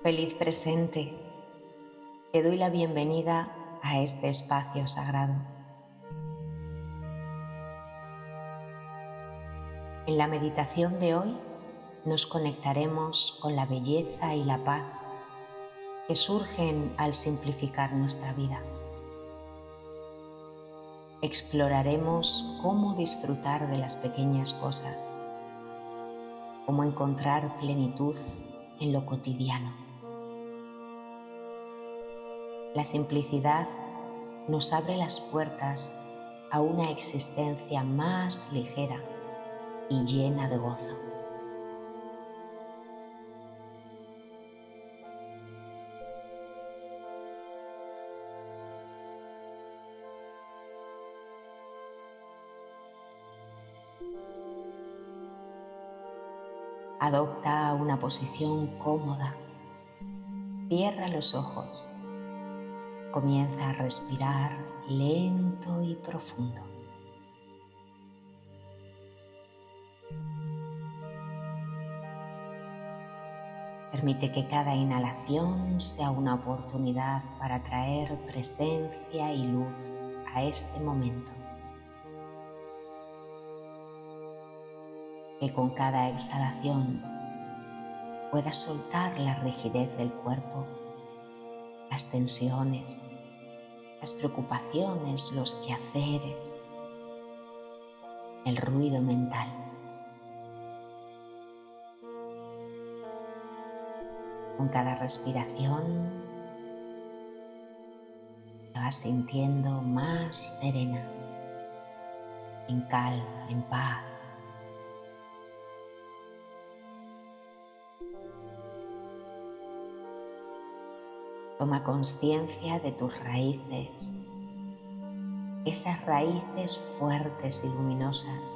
Feliz presente, te doy la bienvenida a este espacio sagrado. En la meditación de hoy nos conectaremos con la belleza y la paz que surgen al simplificar nuestra vida. Exploraremos cómo disfrutar de las pequeñas cosas, cómo encontrar plenitud en lo cotidiano. La simplicidad nos abre las puertas a una existencia más ligera y llena de gozo. Adopta una posición cómoda, cierra los ojos, comienza a respirar lento y profundo. Permite que cada inhalación sea una oportunidad para traer presencia y luz a este momento. Que con cada exhalación puedas soltar la rigidez del cuerpo, las tensiones, las preocupaciones, los quehaceres, el ruido mental. Con cada respiración te vas sintiendo más serena, en calma, en paz. Toma conciencia de tus raíces, esas raíces fuertes y luminosas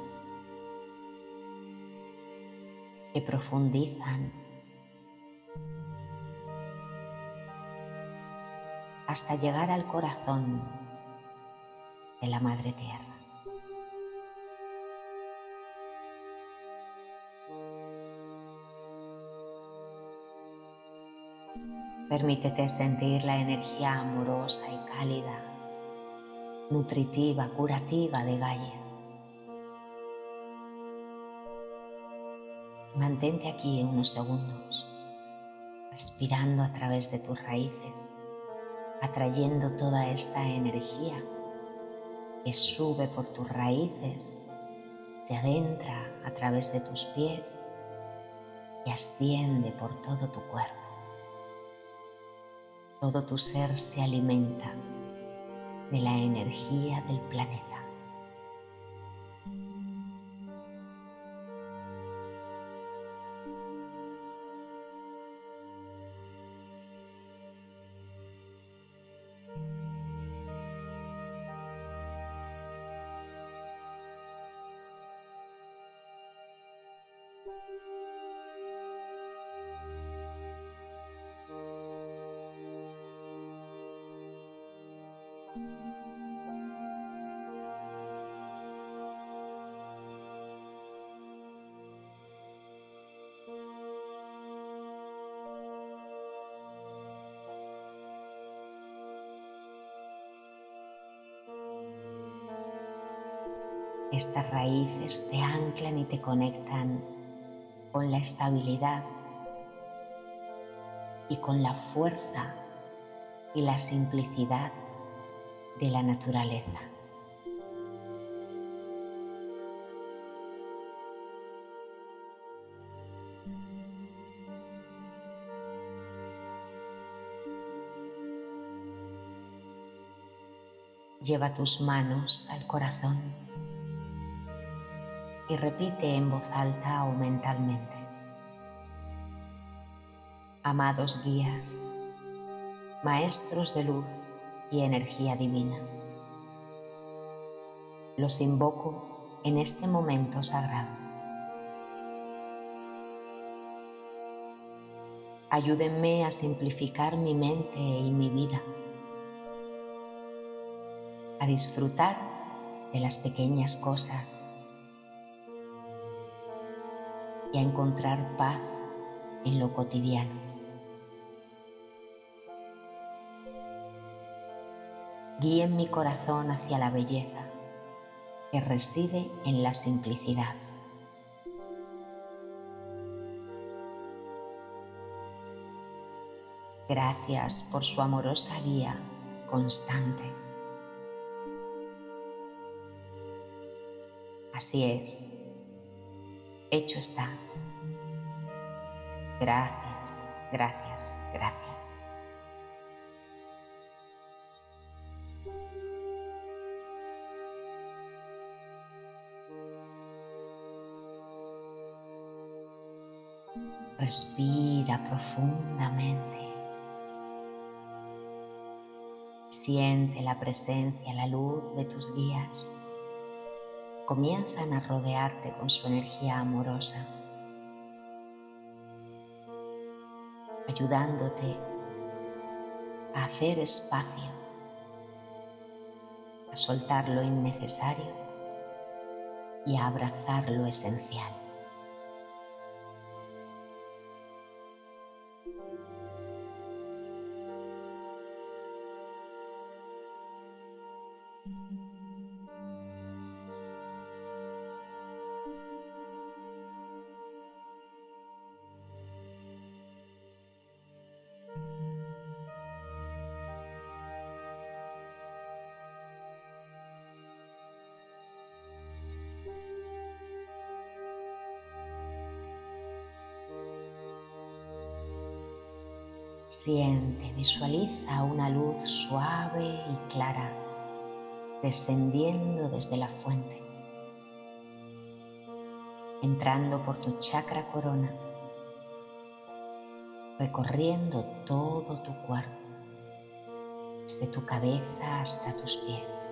que profundizan hasta llegar al corazón de la Madre Tierra. Permítete sentir la energía amorosa y cálida, nutritiva, curativa de Gaia. Mantente aquí unos segundos, respirando a través de tus raíces, atrayendo toda esta energía que sube por tus raíces, se adentra a través de tus pies y asciende por todo tu cuerpo. Todo tu ser se alimenta de la energía del planeta. Estas raíces te anclan y te conectan con la estabilidad y con la fuerza y la simplicidad de la naturaleza. Lleva tus manos al corazón y repite en voz alta o mentalmente: amados guías, maestros de luz y energía divina, los invoco en este momento sagrado. Ayúdenme a simplificar mi mente y mi vida, a disfrutar de las pequeñas cosas y a encontrar paz en lo cotidiano. guíen mi corazón hacia la belleza que reside en la simplicidad. Gracias por su amorosa guía constante. Así es, hecho está. Gracias, gracias, gracias. Respira profundamente. Siente la presencia, la luz de tus guías. Comienzan a rodearte con su energía amorosa, ayudándote a hacer espacio, a soltar lo innecesario y a abrazar lo esencial. Siente, visualiza una luz suave y clara descendiendo desde la fuente, entrando por tu chakra corona, recorriendo todo tu cuerpo, desde tu cabeza hasta tus pies.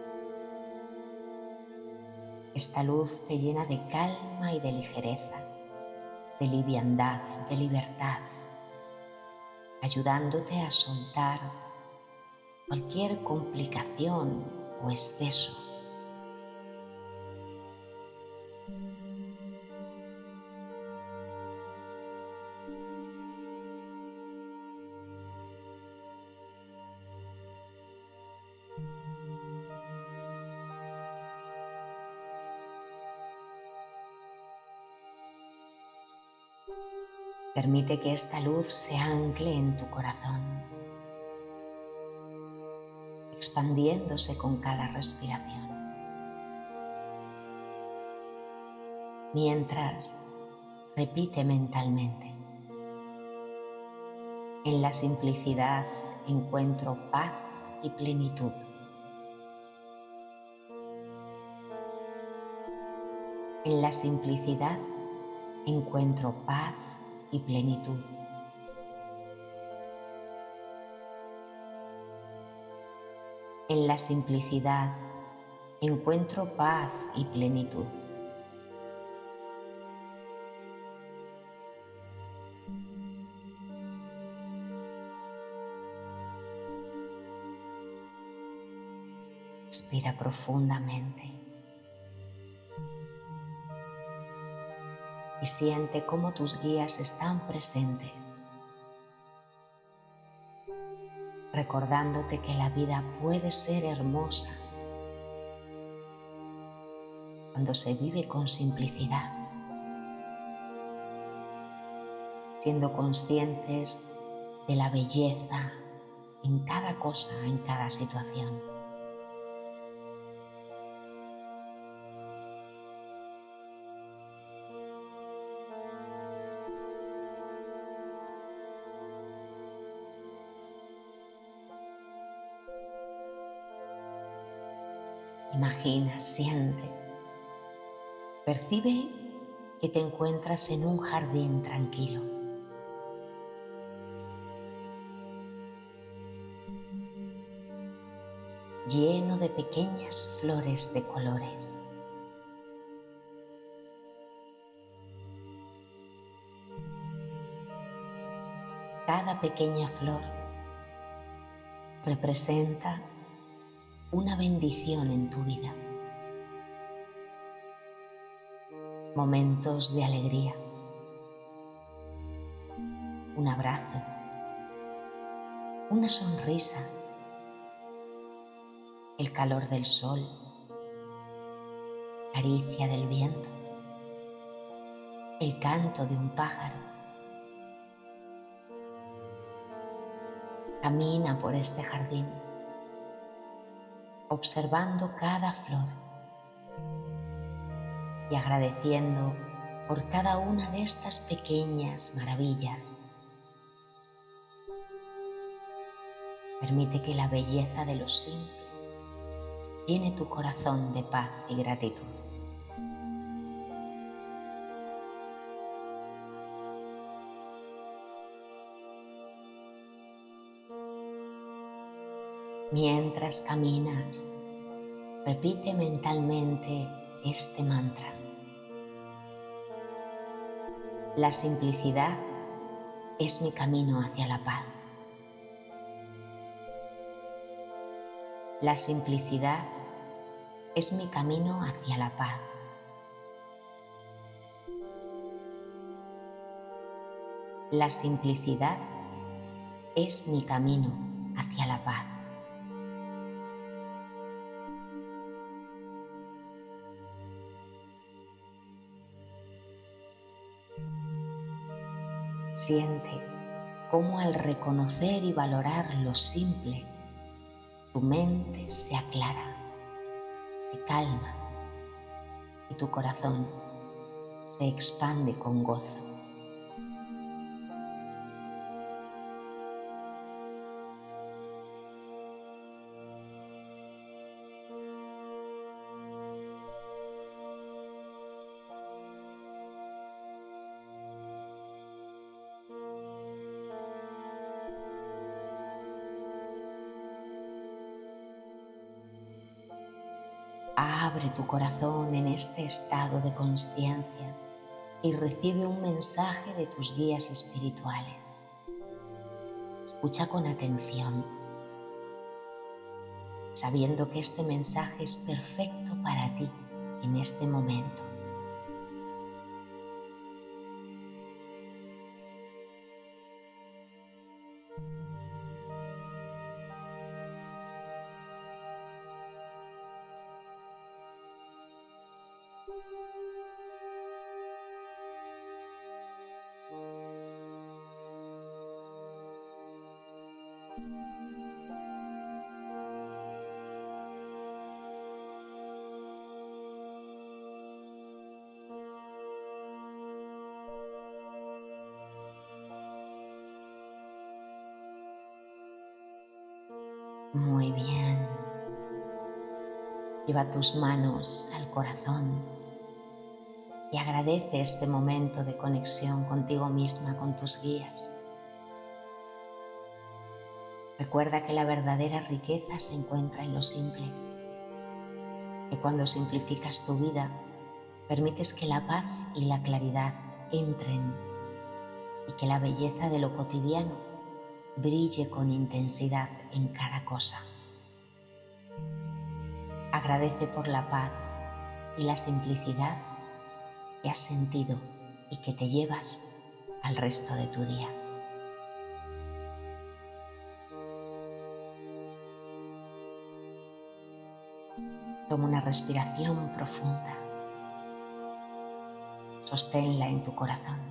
Esta luz te llena de calma y de ligereza, de liviandad, de libertad, ayudándote a soltar cualquier complicación o exceso. Permite que esta luz se ancle en tu corazón, expandiéndose con cada respiración. Mientras, repite mentalmente: en la simplicidad encuentro paz y plenitud. En la simplicidad encuentro paz y plenitud. En la simplicidad encuentro paz y plenitud. Respira profundamente y siente cómo tus guías están presentes, recordándote que la vida puede ser hermosa cuando se vive con simplicidad, siendo conscientes de la belleza en cada cosa, en cada situación. Imagina, siente, percibe que te encuentras en un jardín tranquilo. Lleno de pequeñas flores de colores. Cada pequeña flor representa una bendición en tu vida. Momentos de alegría, un abrazo, una sonrisa, el calor del sol, caricia del viento, el canto de un pájaro. Camina por este jardín, observando cada flor y agradeciendo por cada una de estas pequeñas maravillas. Permite que la belleza de lo simple llene tu corazón de paz y gratitud. Mientras caminas, repite mentalmente este mantra. La simplicidad es mi camino hacia la paz. La simplicidad es mi camino hacia la paz. La simplicidad es mi camino hacia la paz. Siente cómo al reconocer y valorar lo simple, tu mente se aclara, se calma y tu corazón se expande con gozo. Abre tu corazón en este estado de consciencia y recibe un mensaje de tus guías espirituales. Escucha con atención, sabiendo que este mensaje es perfecto para ti en este momento. Muy bien. Lleva tus manos al corazón y agradece este momento de conexión contigo misma, con tus guías. Recuerda que la verdadera riqueza se encuentra en lo simple, que cuando simplificas tu vida, permites que la paz y la claridad entren y que la belleza de lo cotidiano brille con intensidad en cada cosa. Agradece por la paz y la simplicidad que has sentido y que te llevas al resto de tu día. Toma una respiración profunda. Sosténla en tu corazón.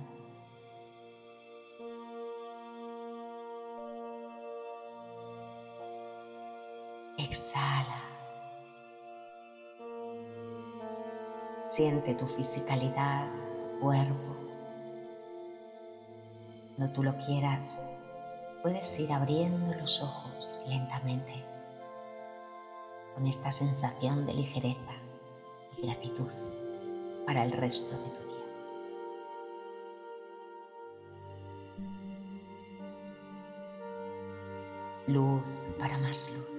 Exhala. Siente tu fisicalidad, tu cuerpo. Cuando tú lo quieras, puedes ir abriendo los ojos lentamente, con esta sensación de ligereza y gratitud para el resto de tu día. Luz para más luz.